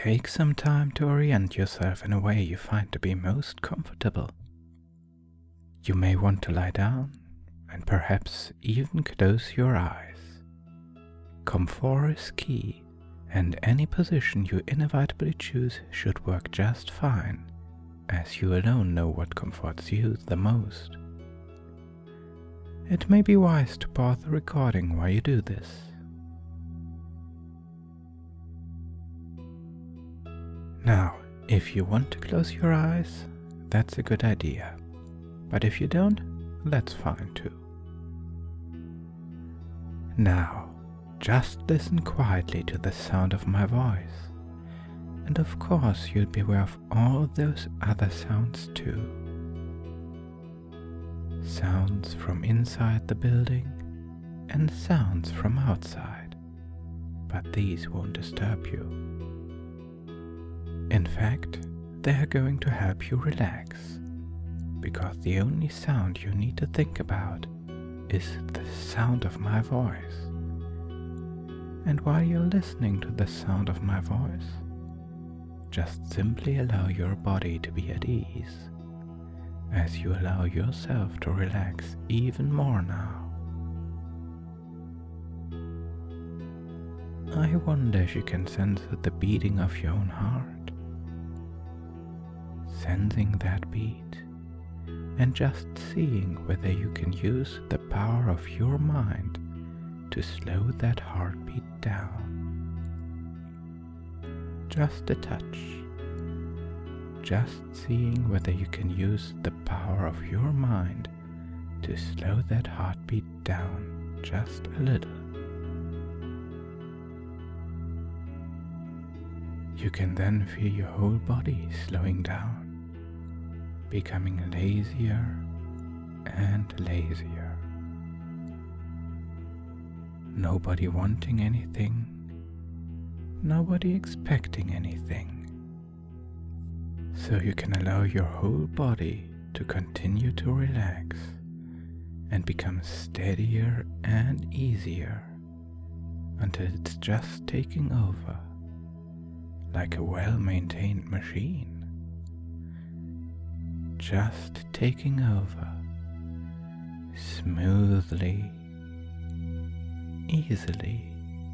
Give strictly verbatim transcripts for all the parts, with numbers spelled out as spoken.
Take some time to orient yourself in a way you find to be most comfortable. You may want to lie down and perhaps even close your eyes. Comfort is key, and any position you inevitably choose should work just fine, as you alone know what comforts you the most. It may be wise to pause the recording while you do this. Now, if you want to close your eyes, that's a good idea. But if you don't, that's fine too. Now, just listen quietly to the sound of my voice. And of course, you'll be aware of all those other sounds too. Sounds from inside the building and sounds from outside. But these won't disturb you. In fact, they are going to help you relax, because the only sound you need to think about is the sound of my voice. And while you're listening to the sound of my voice, just simply allow your body to be at ease, as you allow yourself to relax even more now. I wonder if you can sense the beating of your own heart. Sensing that beat, and just seeing whether you can use the power of your mind to slow that heartbeat down. Just a touch. Just seeing whether you can use the power of your mind to slow that heartbeat down just a little. You can then feel your whole body slowing down, becoming lazier and lazier. Nobody wanting anything, nobody expecting anything. So you can allow your whole body to continue to relax and become steadier and easier until it's just taking over, like a well-maintained machine. Just taking over, smoothly, easily,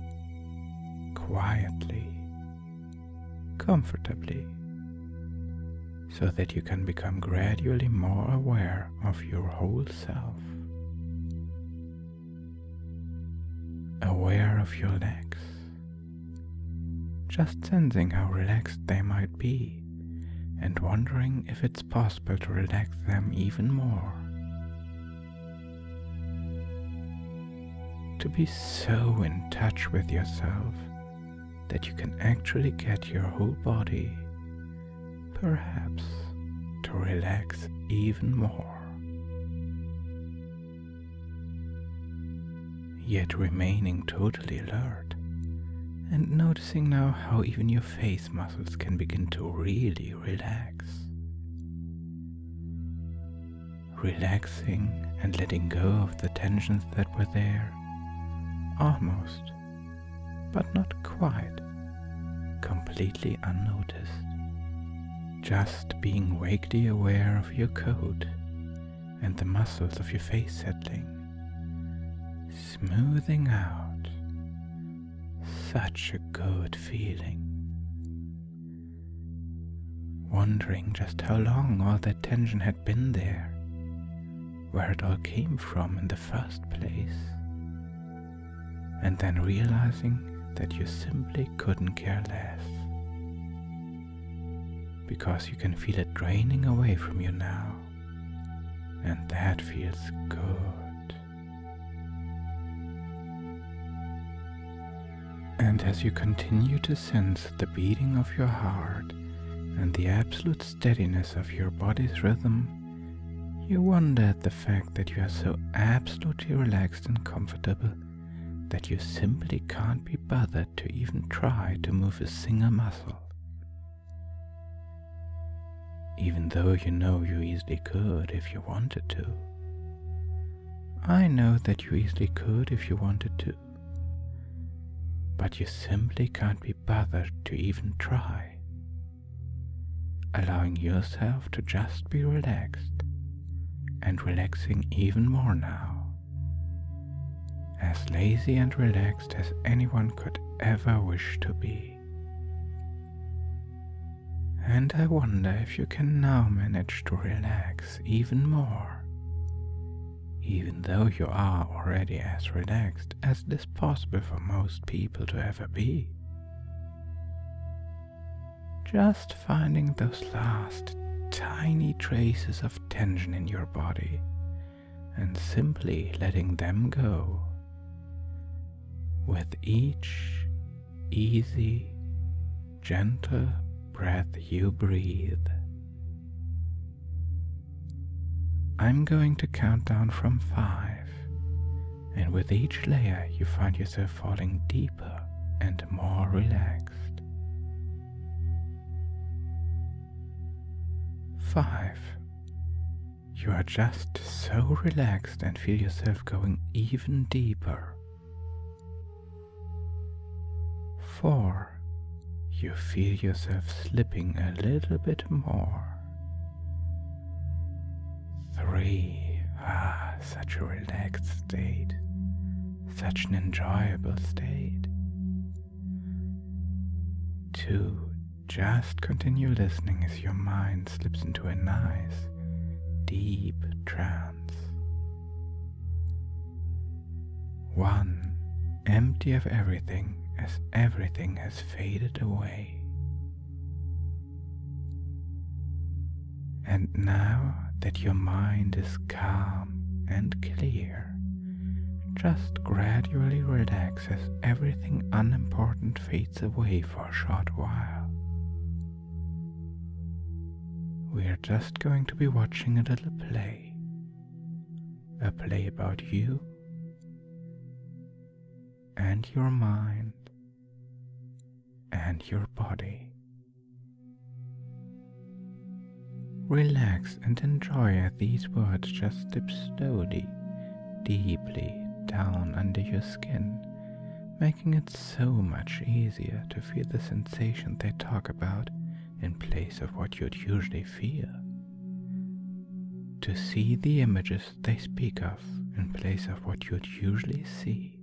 quietly, comfortably, so that you can become gradually more aware of your whole self. Aware of your legs, just sensing how relaxed they might be, and wondering if it's possible to relax them even more. To be so in touch with yourself that you can actually get your whole body, perhaps, to relax even more. Yet remaining totally alert, and noticing now how even your face muscles can begin to really relax. Relaxing and letting go of the tensions that were there, almost, but not quite, completely unnoticed. Just being vaguely aware of your coat and the muscles of your face settling, smoothing out. Such a good feeling. Wondering just how long all that tension had been there, where it all came from in the first place, and then realizing that you simply couldn't care less, because you can feel it draining away from you now, and that feels good. And as you continue to sense the beating of your heart and the absolute steadiness of your body's rhythm, you wonder at the fact that you are so absolutely relaxed and comfortable that you simply can't be bothered to even try to move a single muscle. Even though you know you easily could if you wanted to. I know that you easily could if you wanted to. but you simply can't be bothered to even try, allowing yourself to just be relaxed and relaxing even more now, as lazy and relaxed as anyone could ever wish to be. And I wonder if you can now manage to relax even more, even though you are already as relaxed as it is possible for most people to ever be. Just finding those last tiny traces of tension in your body and simply letting them go with each easy, gentle breath you breathe. I'm going to count down from five, and with each layer you find yourself falling deeper and more relaxed. Five. You are just so relaxed and feel yourself going even deeper. Four. You feel yourself slipping a little bit more. Three. Ah, such a relaxed state. Such an enjoyable state. Two. Just continue listening as your mind slips into a nice, deep trance. One. Empty of everything as everything has faded away. And now that your mind is calm and clear, just gradually relax as everything unimportant fades away for a short while. We are just going to be watching a little play, a play about you and your mind and your body. Relax and enjoy as these words just slip slowly, deeply down under your skin, making it so much easier to feel the sensation they talk about in place of what you'd usually feel, to see the images they speak of in place of what you'd usually see.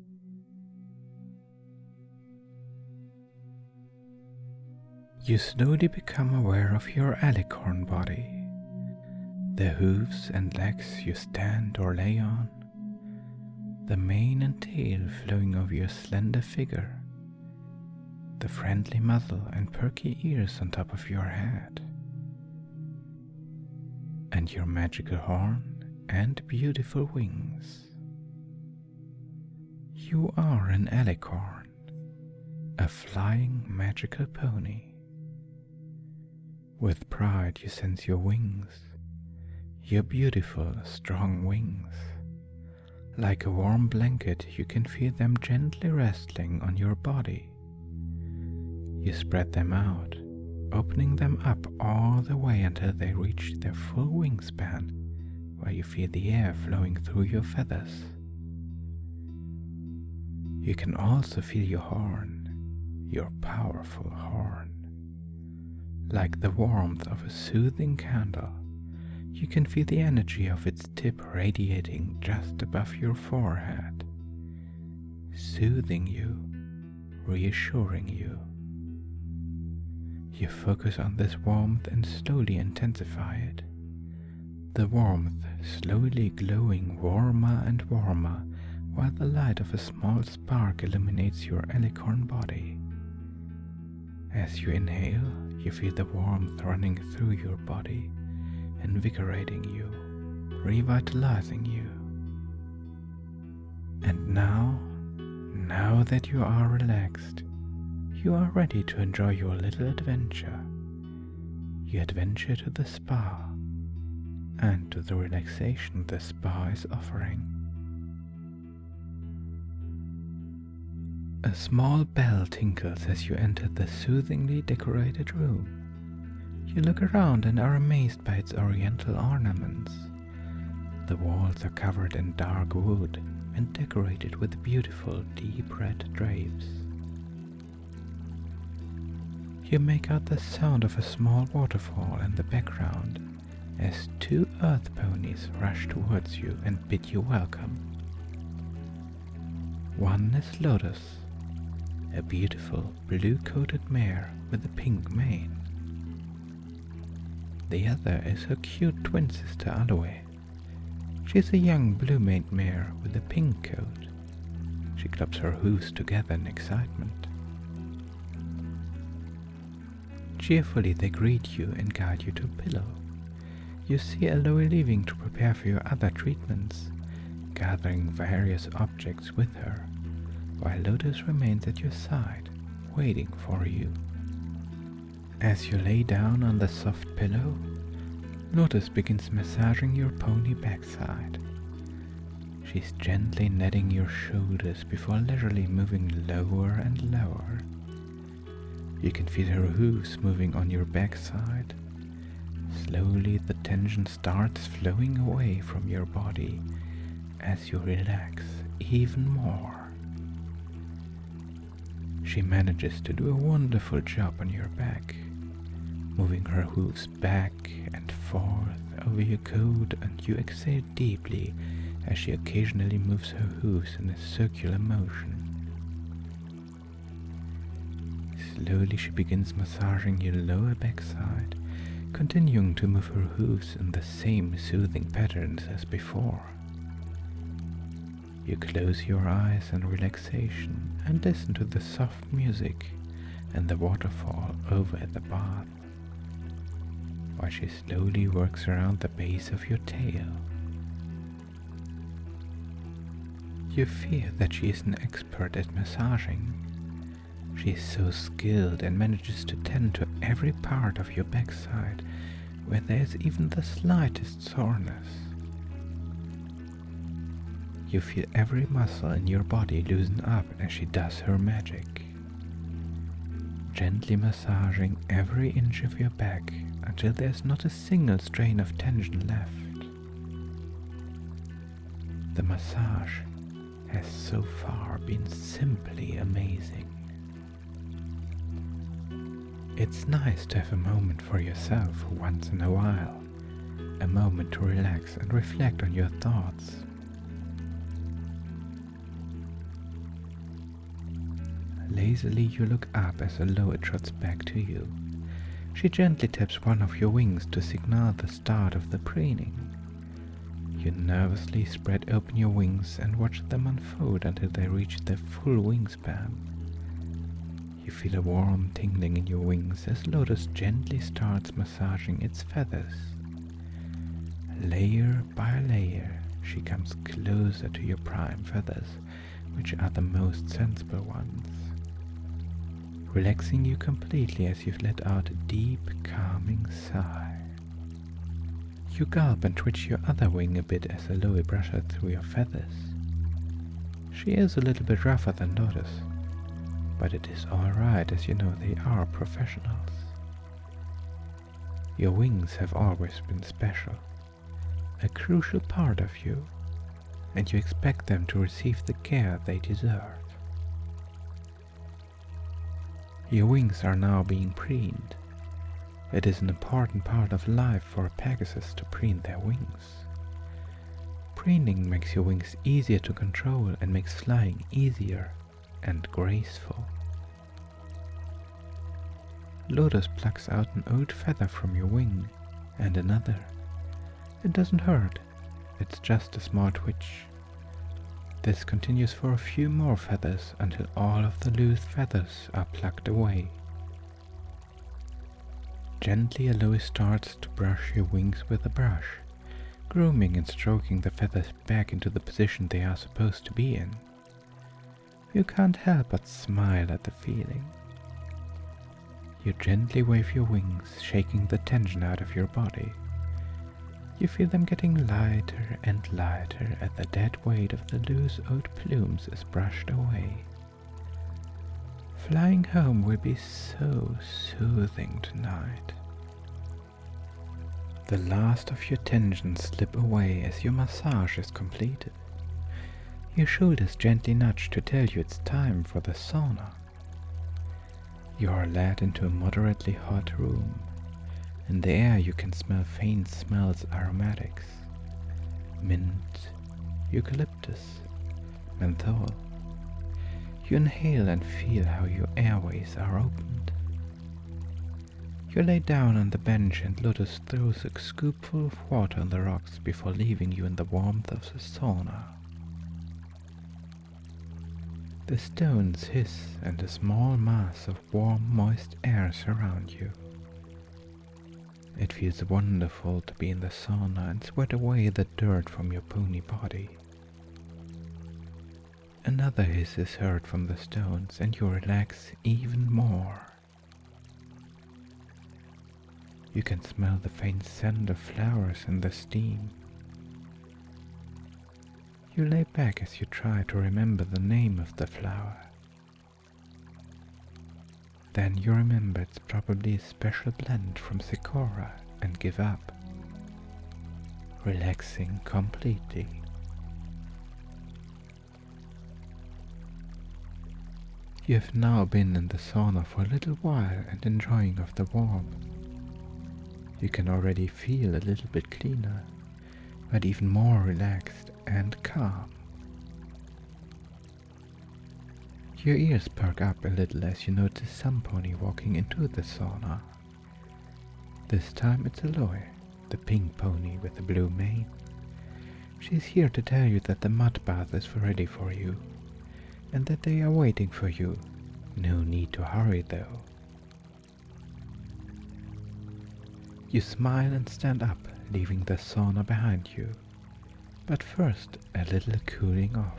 You slowly become aware of your alicorn body, the hooves and legs you stand or lay on, the mane and tail flowing over your slender figure, the friendly muzzle and perky ears on top of your head, and your magical horn and beautiful wings. You are an alicorn, a flying magical pony. With pride you sense your wings, your beautiful strong wings. Like a warm blanket you can feel them gently resting on your body. You spread them out, opening them up all the way until they reach their full wingspan, where you feel the air flowing through your feathers. You can also feel your horn, your powerful horn. Like the warmth of a soothing candle, you can feel the energy of its tip radiating just above your forehead, soothing you, reassuring you. You focus on this warmth and slowly intensify it, the warmth slowly glowing warmer and warmer while the light of a small spark illuminates your alicorn body. As you inhale, you feel the warmth running through your body, invigorating you, revitalizing you. And now, now that you are relaxed, you are ready to enjoy your little adventure. You adventure to the spa and to the relaxation the spa is offering. A small bell tinkles as you enter the soothingly decorated room. You look around and are amazed by its oriental ornaments. The walls are covered in dark wood and decorated with beautiful deep red drapes. You make out the sound of a small waterfall in the background as two earth ponies rush towards you and bid you welcome. One is Lotus, a beautiful blue-coated mare with a pink mane. The other is her cute twin sister Aloe. She's a young blue-maned mare with a pink coat. She claps her hooves together in excitement. Cheerfully they greet you and guide you to a pillow. You see Aloe leaving to prepare for your other treatments, gathering various objects with her, while Lotus remains at your side, waiting for you. As you lay down on the soft pillow, Lotus begins massaging your pony backside. She's gently kneading your shoulders before leisurely moving lower and lower. You can feel her hooves moving on your backside. Slowly the tension starts flowing away from your body as you relax even more. She manages to do a wonderful job on your back, moving her hooves back and forth over your coat, and you exhale deeply as she occasionally moves her hooves in a circular motion. Slowly she begins massaging your lower backside, continuing to move her hooves in the same soothing patterns as before. You close your eyes in relaxation and listen to the soft music and the waterfall over at the bath, while she slowly works around the base of your tail. You fear that she is an expert at massaging. She is so skilled and manages to tend to every part of your backside where there is even the slightest soreness. You feel every muscle in your body loosen up as she does her magic, gently massaging every inch of your back until there's not a single strain of tension left. The massage has so far been simply amazing. It's nice to have a moment for yourself once in a while, a moment to relax and reflect on your thoughts. Lazily you look up as Aloe trots back to you. She gently taps one of your wings to signal the start of the preening. You nervously spread open your wings and watch them unfold until they reach their full wingspan. You feel a warm tingling in your wings as Lotus gently starts massaging its feathers. Layer by layer, she comes closer to your prime feathers, which are the most sensible ones, relaxing you completely as you've let out a deep, calming sigh. You gulp and twitch your other wing a bit as Aloe brushes through your feathers. She is a little bit rougher than Lotus, but it is alright as you know they are professionals. Your wings have always been special, a crucial part of you, and you expect them to receive the care they deserve. Your wings are now being preened. It is an important part of life for a Pegasus to preen their wings. Preening makes your wings easier to control and makes flying easier and graceful. Lotus plucks out an old feather from your wing and another. It doesn't hurt, it's just a small twitch. This continues for a few more feathers until all of the loose feathers are plucked away. Gently Aloe starts to brush your wings with a brush, grooming and stroking the feathers back into the position they are supposed to be in. You can't help but smile at the feeling. You gently wave your wings, shaking the tension out of your body. You feel them getting lighter and lighter as the dead weight of the loose old plumes is brushed away. Flying home will be so soothing tonight. The last of your tensions slip away as your massage is completed. Your shoulders gently nudge to tell you it's time for the sauna. You are led into a moderately hot room. In the air you can smell faint smells, aromatics, mint, eucalyptus, menthol. You inhale and feel how your airways are opened. You lay down on the bench and Lotus throws a scoopful of water on the rocks before leaving you in the warmth of the sauna. The stones hiss and a small mass of warm, moist air surround you. It feels wonderful to be in the sauna and sweat away the dirt from your pony body. Another hiss is heard from the stones and you relax even more. You can smell the faint scent of flowers in the steam. You lay back as you try to remember the name of the flower. Then you remember it's probably a special blend from Sakura and give up, relaxing completely. You have now been in the sauna for a little while and enjoying of the warmth. You can already feel a little bit cleaner, but even more relaxed and calm. Your ears perk up a little as you notice some pony walking into the sauna. This time it's Aloy, the pink pony with the blue mane. She's here to tell you that the mud bath is ready for you, and that they are waiting for you. No need to hurry though. You smile and stand up, leaving the sauna behind you. But first, a little cooling off.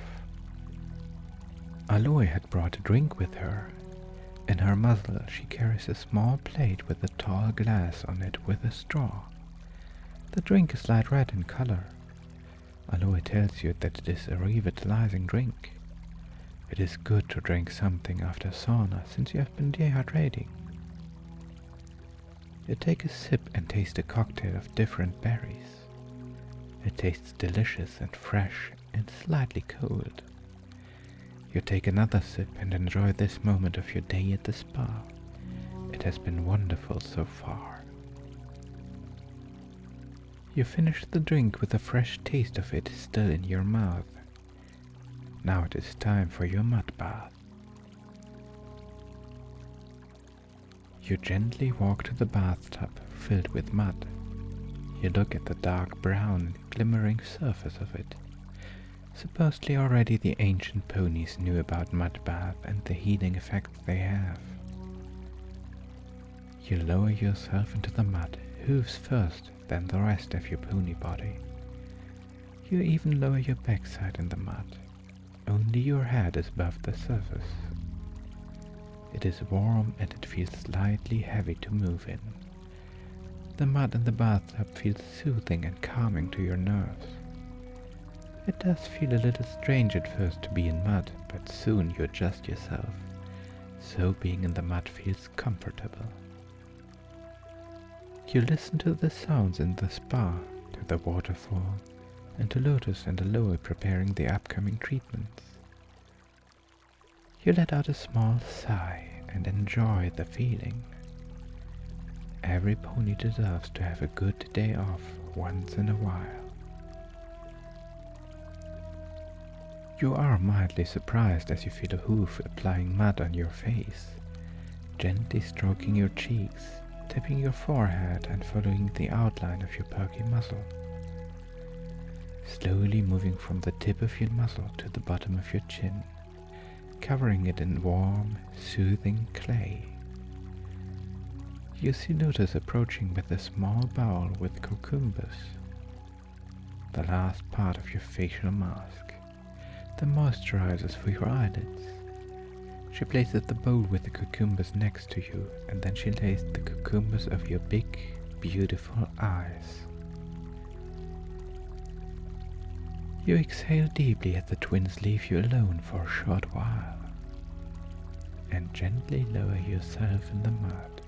Aloy had brought a drink with her. In her muzzle she carries a small plate with a tall glass on it with a straw. The drink is light red in color. Aloy tells you that it is a revitalizing drink. It is good to drink something after sauna since you have been dehydrating. You take a sip and taste a cocktail of different berries. It tastes delicious and fresh and slightly cold. You take another sip and enjoy this moment of your day at the spa. It has been wonderful so far. You finish the drink with a fresh taste of it still in your mouth. Now it is time for your mud bath. You gently walk to the bathtub filled with mud. You look at the dark brown and glimmering surface of it. Supposedly already the ancient ponies knew about mud bath and the healing effects they have. You lower yourself into the mud, hooves first, then the rest of your pony body. You even lower your backside in the mud. Only your head is above the surface. It is warm and it feels slightly heavy to move in. The mud in the bathtub feels soothing and calming to your nerves. It does feel a little strange at first to be in mud, but soon you adjust yourself, so being in the mud feels comfortable. You listen to the sounds in the spa, to the waterfall, and to Lotus and Aloy preparing the upcoming treatments. You let out a small sigh and enjoy the feeling. Every pony deserves to have a good day off once in a while. You are mildly surprised as you feel a hoof applying mud on your face, gently stroking your cheeks, tipping your forehead and following the outline of your perky muzzle. Slowly moving from the tip of your muzzle to the bottom of your chin, covering it in warm, soothing clay. You see Lotus approaching with a small bowl with cucumbers, the last part of your facial mask, the moisturizers for your eyelids. She places the bowl with the cucumbers next to you, and then she lays the cucumbers over your big, beautiful eyes. You exhale deeply as the twins leave you alone for a short while, and gently lower yourself in the mud.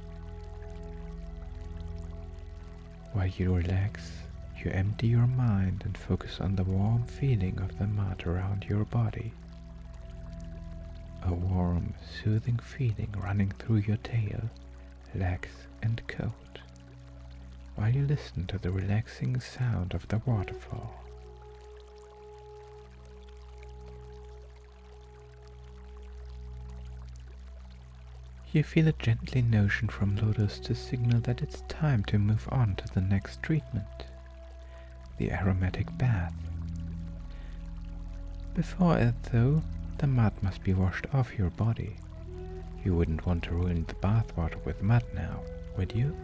While you relax, you empty your mind and focus on the warm feeling of the mud around your body. A a warm, soothing feeling running through your tail, legs and coat, while you listen to the relaxing sound of the waterfall. You feel a gently motion from Lotus to signal that it's time to move on to the next treatment, the aromatic bath. Before it, though, the mud must be washed off your body. You wouldn't want to ruin the bathwater with mud now, would you?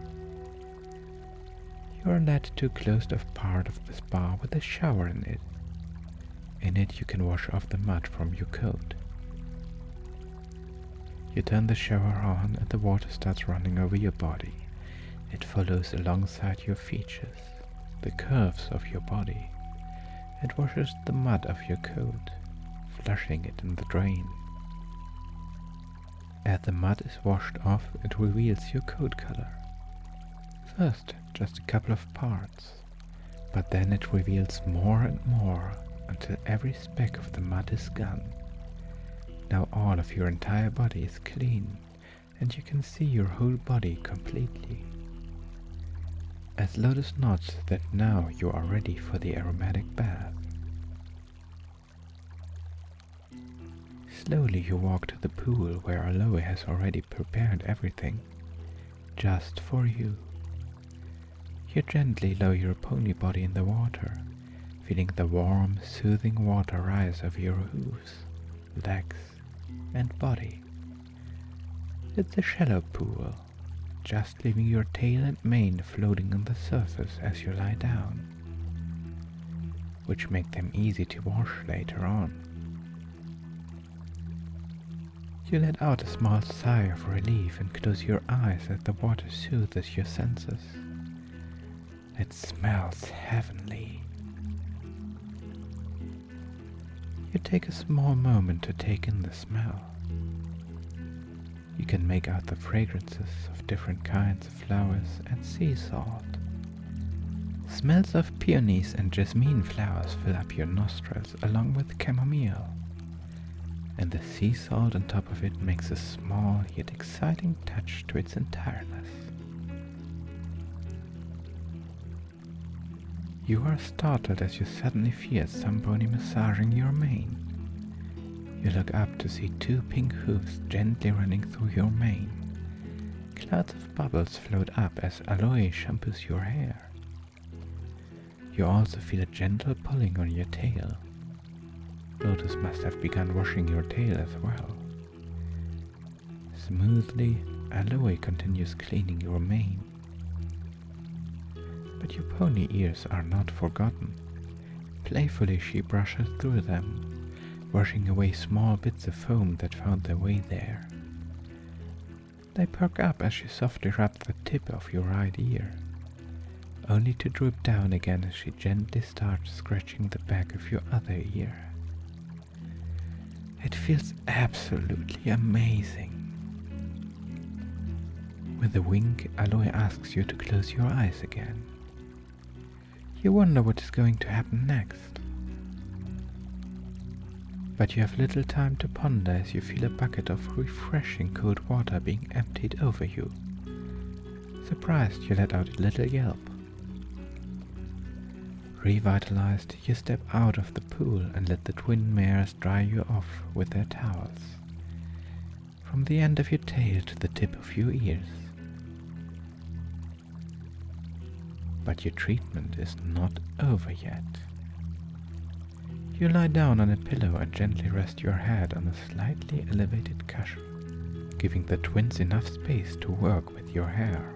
You are led to a closed-off part of the spa with a shower in it. In it you can wash off the mud from your coat. You turn the shower on and the water starts running over your body. It follows alongside your features, the curves of your body. It washes the mud off your coat, flushing it in the drain. As the mud is washed off, it reveals your coat color. First, just a couple of parts, but then it reveals more and more until every speck of the mud is gone. Now all of your entire body is clean, and you can see your whole body completely. As Lotus nods that now you are ready for the aromatic bath. Slowly you walk to the pool where Aloe has already prepared everything, just for you. You gently lower your pony body in the water, feeling the warm, soothing water rise over your hooves, legs, and body. It's a shallow pool, just leaving your tail and mane floating on the surface as you lie down, which make them easy to wash later on. You let out a small sigh of relief and close your eyes as the water soothes your senses. It smells heavenly. You take a small moment to take in the smell. You can make out the fragrances of different kinds of flowers and sea salt. Smells of peonies and jasmine flowers fill up your nostrils along with chamomile, and the sea salt on top of it makes a small yet exciting touch to its entireness. You are startled as you suddenly feel somebody massaging your mane. You look up to see two pink hooves gently running through your mane. Clouds of bubbles float up as Aloe shampoos your hair. You also feel a gentle pulling on your tail. Lotus must have begun washing your tail as well. Smoothly, Aloe continues cleaning your mane. But your pony ears are not forgotten. Playfully she brushes through them, washing away small bits of foam that found their way there. They perk up as she softly rubs the tip of your right ear, only to droop down again as she gently starts scratching the back of your other ear. It feels absolutely amazing. With a wink, Aloe asks you to close your eyes again. You wonder what is going to happen next. But you have little time to ponder as you feel a bucket of refreshing cold water being emptied over you. Surprised, you let out a little yelp. Revitalized, you step out of the pool and let the twin mares dry you off with their towels, from the end of your tail to the tip of your ears. But your treatment is not over yet. You lie down on a pillow and gently rest your head on a slightly elevated cushion, giving the twins enough space to work with your hair.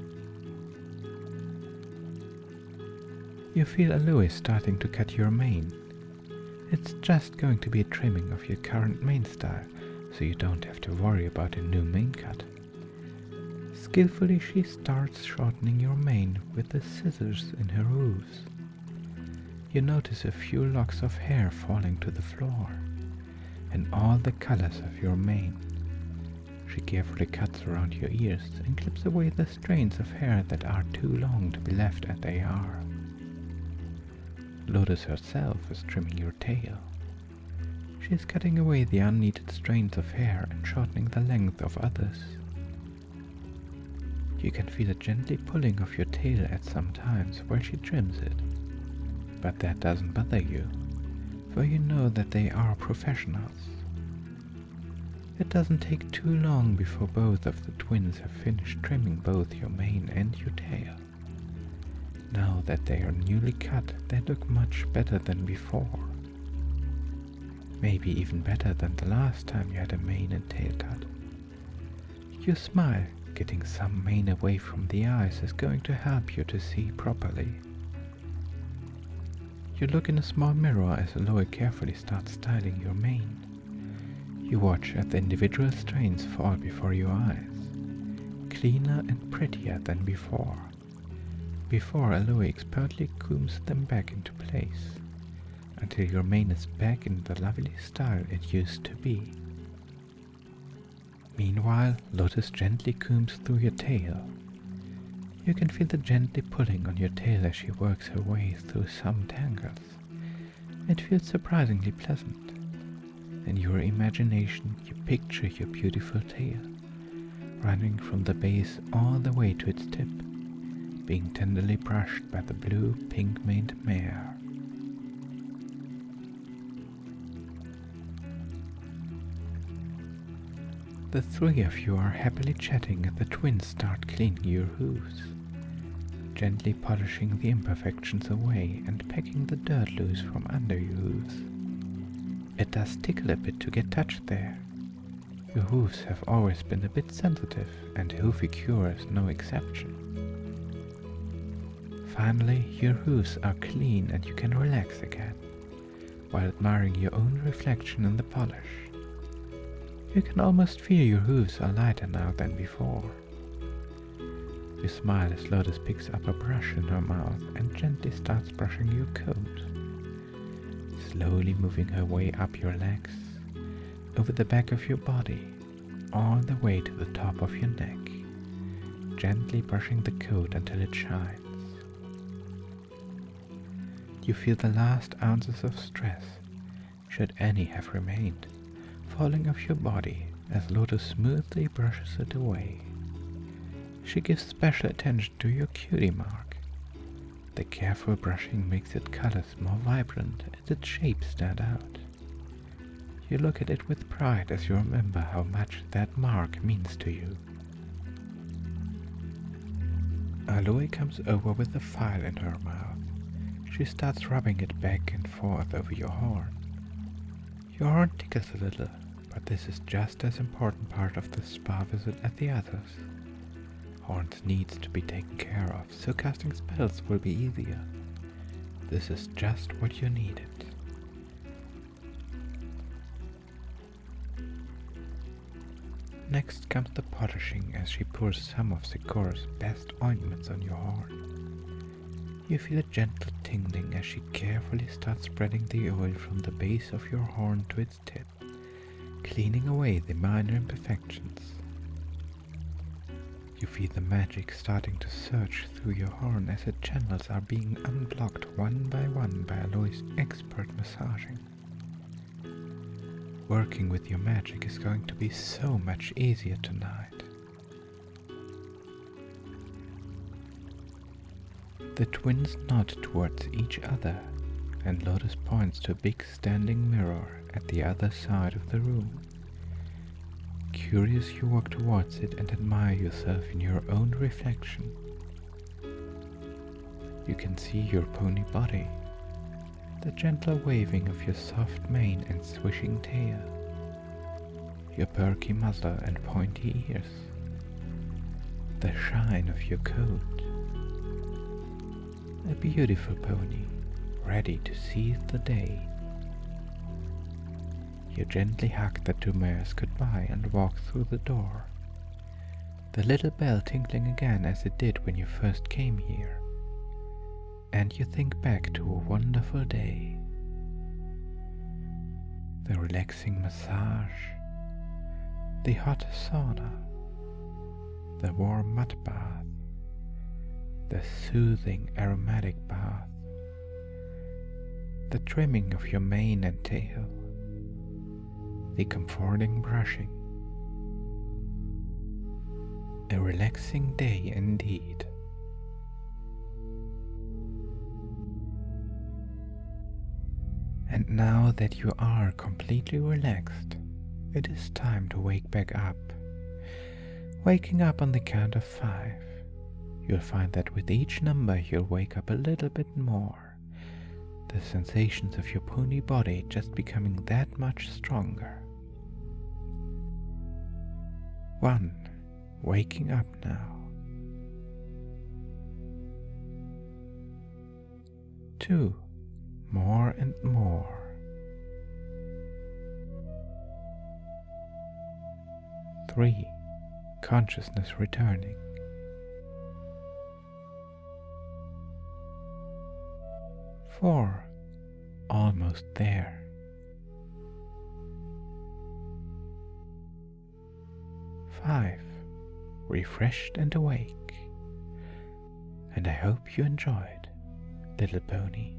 You feel Aloe starting to cut your mane. It's just going to be a trimming of your current mane style, so you don't have to worry about a new mane cut. Skillfully she starts shortening your mane with the scissors in her hooves. You notice a few locks of hair falling to the floor, and all the colors of your mane. She carefully cuts around your ears and clips away the strands of hair that are too long to be left as they are. Lotus herself is trimming your tail. She is cutting away the unneeded strands of hair and shortening the length of others. You can feel it gently pulling off your tail at some times while she trims it, but that doesn't bother you, for you know that they are professionals. It doesn't take too long before both of the twins have finished trimming both your mane and your tail. Now that they are newly cut, they look much better than before. Maybe even better than the last time you had a mane and tail cut. You smile. Getting some mane away from the eyes is going to help you to see properly. You look in a small mirror as Aloy carefully starts styling your mane. You watch as the individual strands fall before your eyes, cleaner and prettier than before. Before Aloy expertly combs them back into place, until your mane is back in the lovely style it used to be. Meanwhile, Lotus gently combs through your tail. You can feel the gently pulling on your tail as she works her way through some tangles. It feels surprisingly pleasant. In your imagination, you picture your beautiful tail, running from the base all the way to its tip, being tenderly brushed by the blue pink-maned mare. The three of you are happily chatting as the twins start cleaning your hooves, gently polishing the imperfections away and pecking the dirt loose from under your hooves. It does tickle a bit to get touched there. Your hooves have always been a bit sensitive, and Hoofy Cure is no exception. Finally, your hooves are clean and you can relax again, while admiring your own reflection in the polish. You can almost feel your hooves are lighter now than before. You smile as Lotus picks up a brush in her mouth and gently starts brushing your coat, slowly moving her way up your legs, over the back of your body, all the way to the top of your neck, gently brushing the coat until it shines. You feel the last ounces of stress, should any have remained, falling off your body as Lotus smoothly brushes it away. She gives special attention to your cutie mark. The careful brushing makes its colors more vibrant and its shapes stand out. You look at it with pride as you remember how much that mark means to you. Aloy comes over with a file in her mouth. She starts rubbing it back and forth over your horn. Your horn tickles a little, but this is just as important part of the spa visit as the others. Horns needs to be taken care of, so casting spells will be easier. This is just what you needed. Next comes the polishing as she pours some of Sikora's best ointments on your horn. You feel a gentle tingling as she carefully starts spreading the oil from the base of your horn to its tip, cleaning away the minor imperfections. You feel the magic starting to surge through your horn as its channels are being unblocked one by one by Aloy's expert massaging. Working with your magic is going to be so much easier tonight. The twins nod towards each other, and Lotus points to a big standing mirror at the other side of the room. Curious, you walk towards it and admire yourself in your own reflection. You can see your pony body, the gentle waving of your soft mane and swishing tail, your perky muzzle and pointy ears, the shine of your coat. A beautiful pony, ready to seize the day. You gently hug the two mares goodbye and walk through the door, the little bell tinkling again as it did when you first came here. And you think back to a wonderful day. The relaxing massage, the hot sauna, the warm mud bath, the soothing aromatic bath, the trimming of your mane and tail, the comforting brushing. A relaxing day indeed. And now that you are completely relaxed, it is time to wake back up. Waking up on the count of five, you'll find that with each number you'll wake up a little bit more, the sensations of your pony body just becoming that much stronger. One, waking up now. Two, more and more. Three, consciousness returning. Four, almost there. Five, refreshed and awake. And I hope you enjoyed, little pony.